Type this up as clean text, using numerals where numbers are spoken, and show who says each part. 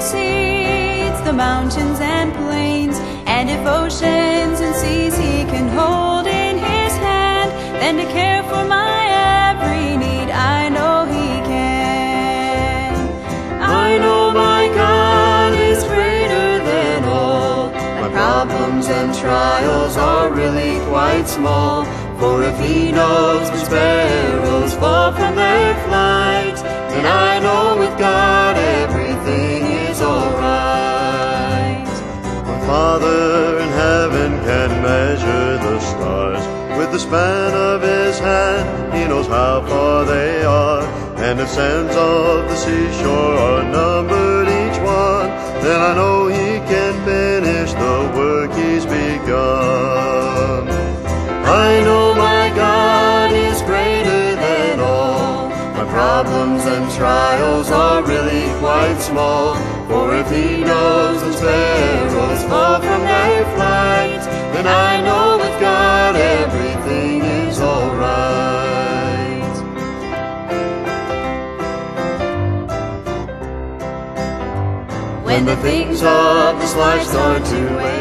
Speaker 1: supersedes the mountains and plains. And if oceans and seas he can hold in his hand, then to care for my every need, I know he can. I know my God is greater than all. My problems and trials are really quite small. For if he knows the sparrows fall from their flight, then I know with God everything is alright.
Speaker 2: My Father in heaven can measure the stars. With the span of his hand, he knows how far they are. And if sands of the seashore are numbered each one, then I know he can finish the work he's begun. I know my God is greater than all. My problems and trials are really quite small. For if he knows the sparrows fall from their flight, then I know with God everything is alright. When the things of this life start to weigh